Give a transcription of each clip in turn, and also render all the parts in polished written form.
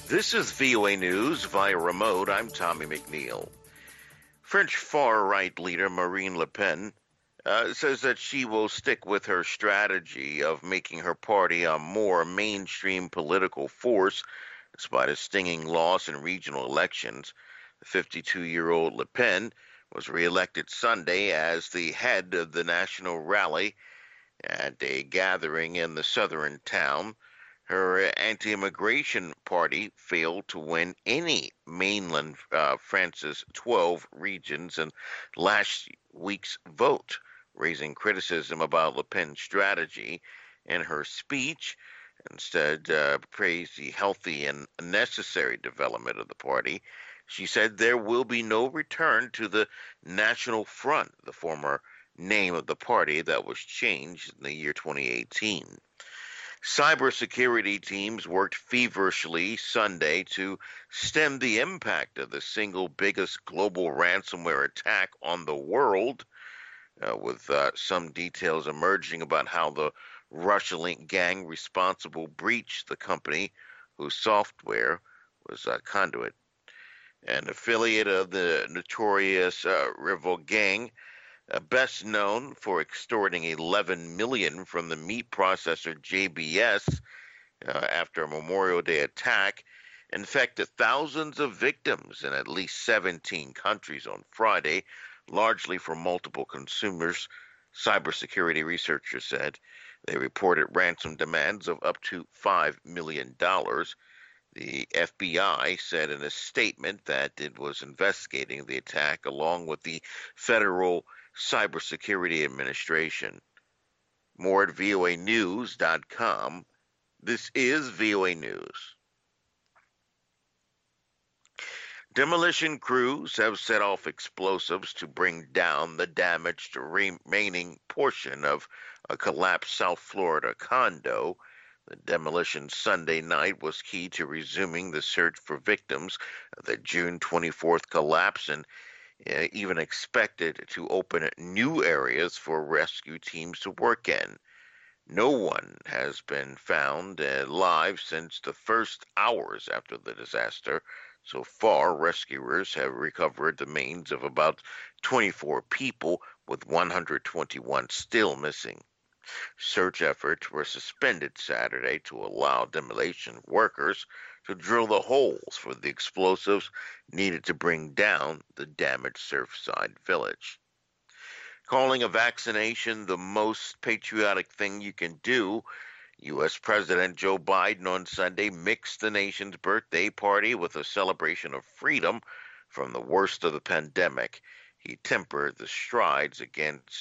This is VOA News via remote. I'm Tommy McNeil. French far-right leader Marine Le Pen says that she will stick with her strategy of making her party a more mainstream political force despite a stinging loss in regional elections. The 52-year-old Le Pen was reelected Sunday as the head of the National Rally at a gathering in the southern town. Her anti-immigration party failed to win any mainland France's 12 regions in last week's vote, raising criticism about Le Pen's strategy. In her speech, instead praised the healthy and necessary development of the party. She said there will be no return to the National Front, the former name of the party that was changed in the year 2018. Cybersecurity teams worked feverishly Sunday to stem the impact of the single biggest global ransomware attack on the world, with some details emerging about how the Russia-linked gang responsible breached the company whose software was Conduit. An affiliate of the notorious Revol gang, best known for extorting $11 million from the meat processor JBS after a Memorial Day attack, infected thousands of victims in at least 17 countries on Friday, largely from multiple consumers, cybersecurity researchers said. They reported ransom demands of up to $5 million. The FBI said in a statement that it was investigating the attack along with the Federal Cybersecurity Administration. More at voanews.com. This is VOA News. Demolition crews have set off explosives to bring down the damaged remaining portion of a collapsed South Florida condo. The demolition Sunday night was key to resuming the search for victims of the June 24th collapse and even expected to open new areas for rescue teams to work in. No one has been found alive since the first hours after the disaster. So far, rescuers have recovered the remains of about 24 people, with 121 still missing. Search efforts were suspended Saturday to allow demolition workers to drill the holes for the explosives needed to bring down the damaged Surfside village. Calling a vaccination the most patriotic thing you can do, U.S. President Joe Biden on Sunday mixed the nation's birthday party with a celebration of freedom from the worst of the pandemic. He tempered the strides against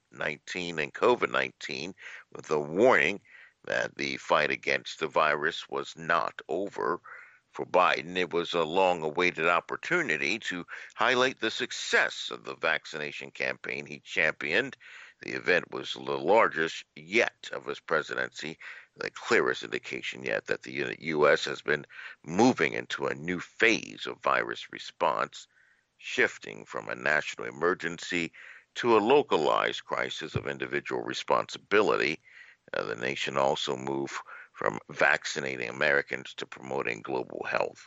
2019 and COVID-19 with a warning that the fight against the virus was not over. For Biden, it was a long-awaited opportunity to highlight the success of the vaccination campaign he championed. The event was the largest yet of his presidency, the clearest indication yet that the U.S. has been moving into a new phase of virus response, shifting from a national emergency to a localized crisis of individual responsibility. The nation also moved from vaccinating Americans to promoting global health.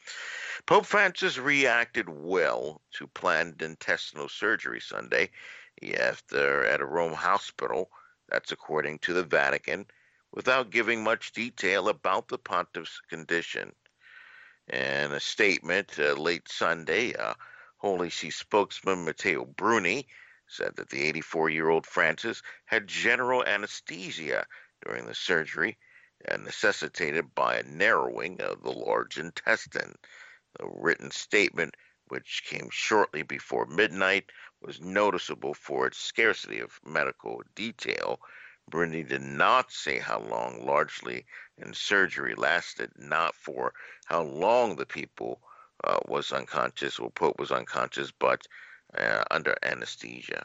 Pope Francis reacted well to planned intestinal surgery Sunday after at a Rome hospital, that's according to the Vatican, without giving much detail about the pontiff's condition. In a statement late Sunday, Holy See spokesman Matteo Bruni said that the 84-year-old Francis had general anesthesia during the surgery, necessitated by a narrowing of the large intestine. The written statement, which came shortly before midnight, was noticeable for its scarcity of medical detail. Bruni did not say how long largely in surgery lasted, not for how long the Pope was unconscious, but under anesthesia.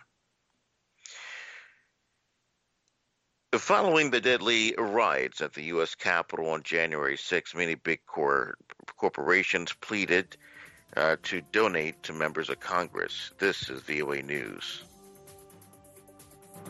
Following the deadly riots at the U.S. Capitol on January 6, many big corporations pleaded to donate to members of Congress. This is VOA News.